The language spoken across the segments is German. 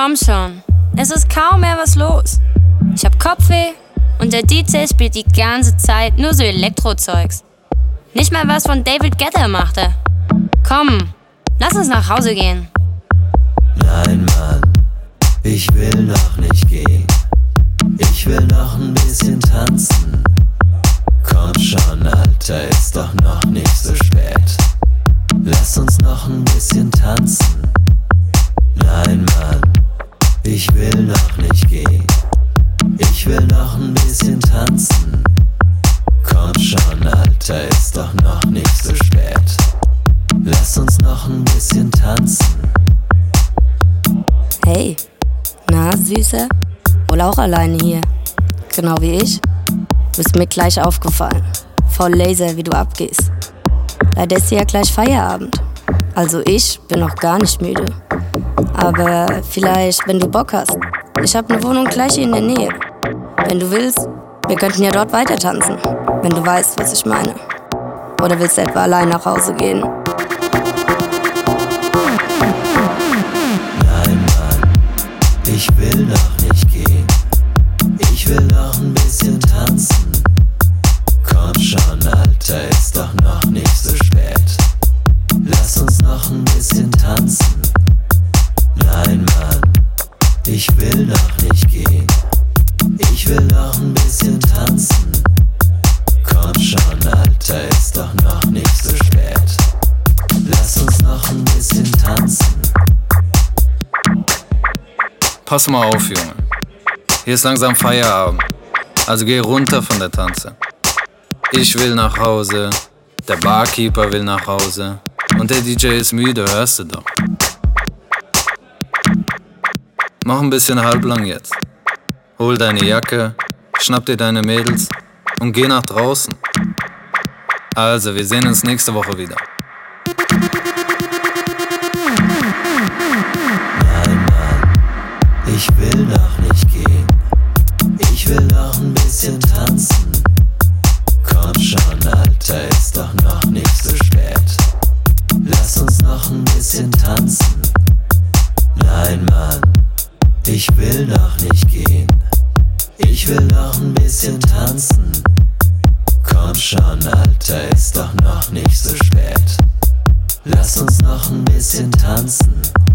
Komm schon, es ist kaum mehr was los. Ich hab Kopfweh und der DJ spielt die ganze Zeit nur so Elektrozeugs. Nicht mal was von David Guetta machte. Komm, lass uns nach Hause gehen. Nein, Mann, ich will noch nicht gehen. Ich will noch ein bisschen tanzen. Komm schon, Alter, ist doch noch nicht so spät. Lass uns noch ein bisschen tanzen. Nein, Mann, ich will noch nicht gehen. Ich will noch ein bisschen tanzen. Komm schon, Alter, ist doch noch nicht so spät. Lass uns noch ein bisschen tanzen. Hey, na Süße? Wohl auch alleine hier. Genau wie ich. Bist mir gleich aufgefallen. Voll Laser, wie du abgehst. Leider ist ja gleich Feierabend. Also ich bin noch gar nicht müde. Aber vielleicht, wenn du Bock hast. Ich hab ne Wohnung gleich hier in der Nähe. Wenn du willst, wir könnten ja dort weiter tanzen. Wenn du weißt, was ich meine. Oder willst du etwa allein nach Hause gehen? Nein, Mann, ich will noch nicht gehen. Ich will noch ein bisschen tanzen. Komm schon, Alter, ist doch noch nicht so spät. Lass uns noch ein bisschen tanzen. Nein, Mann, ich will noch nicht gehen. Ich will noch ein bisschen tanzen. Komm schon, Alter, ist doch noch nicht so spät. Lass uns noch ein bisschen tanzen. Pass mal auf, Junge. Hier ist langsam Feierabend. Also geh runter von der Tanze. Ich will nach Hause, der Barkeeper will nach Hause und der DJ ist müde, hörst du doch. Mach ein bisschen halblang jetzt. Hol deine Jacke, schnapp dir deine Mädels und geh nach draußen. Also, wir sehen uns nächste Woche wieder. Nein, Mann, ich will noch nicht gehen. Ich will noch ein bisschen tanzen. Komm schon, Alter, ist doch noch nicht so spät. Lass uns noch ein bisschen tanzen. Nein, Mann, ich will noch nicht gehen. Ich will noch ein bisschen tanzen. Komm schon, Alter, ist doch noch nicht so spät. Lass uns noch ein bisschen tanzen.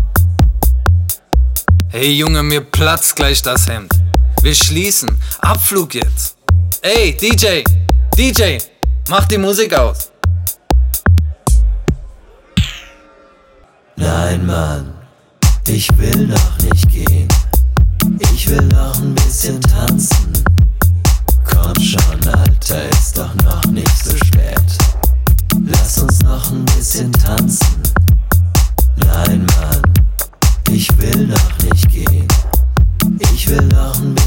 Hey Junge, mir platzt gleich das Hemd. Wir schließen. Abflug jetzt. Ey, DJ, mach die Musik aus. Nein, Mann, ich will noch nicht gehen. Ich will noch ein bisschen tanzen. Komm schon, Alter, ist doch noch nicht so spät. Lass uns noch ein bisschen tanzen. Nein, Mann, ich will noch nicht gehen. Ich will noch ein bisschen